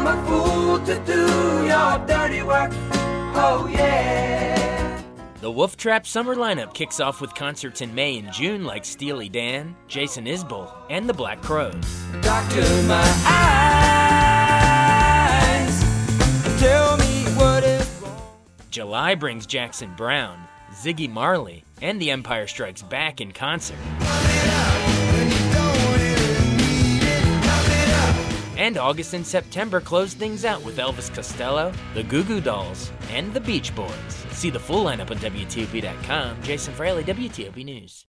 a fool to do your dirty work. Oh yeah. The Wolf Trap summer lineup kicks off with concerts in May and June like Steely Dan, Jason Isbell, and the Black Crowes. Doctor, my eyes, tell me what is wrong. July brings Jackson Browne, Ziggy Marley, and The Empire Strikes Back in concert. And August and September close things out with Elvis Costello, the Goo Goo Dolls, and the Beach Boys. See the full lineup on WTOP.com. Jason Fraley, WTOP News.